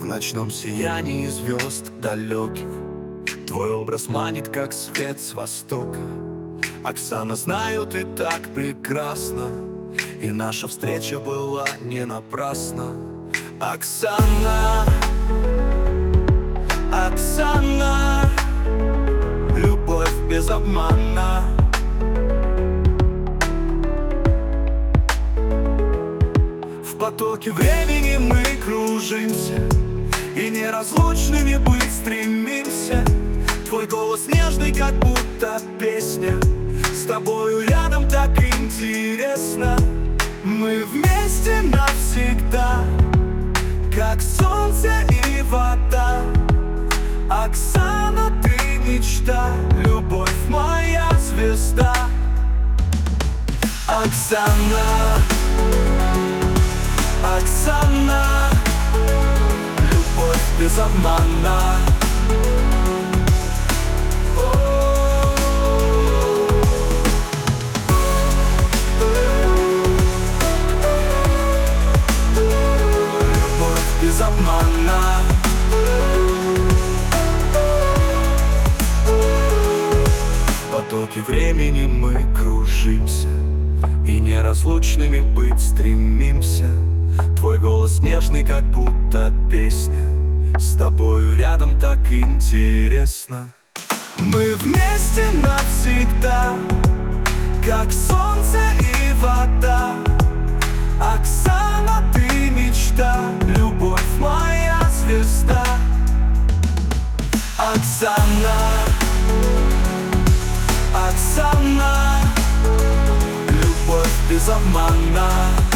В ночном сиянии звезд далеких твой образ манит, как свет с востока. Оксана, знаю, ты так прекрасна, и наша встреча была не напрасна. Оксана, Оксана, любовь без обмана. В потоке времени мы кружимся, и неразлучными быть стремимся. Твой голос нежный, как будто песня, с тобою рядом так интересно. Мы вместе навсегда, как солнце и вода. Оксана, ты мечта, любовь моя звезда. Оксана, Оксана, любовь без обмана. Любовь без обмана. В потоке времени мы кружимся, и неразлучными быть стремимся. Твой голос нежный, как будто песня, с тобою рядом так интересно. Мы вместе навсегда, как солнце и вода. Оксана, ты мечта, любовь моя звезда. Оксана, Оксана, любовь без обмана.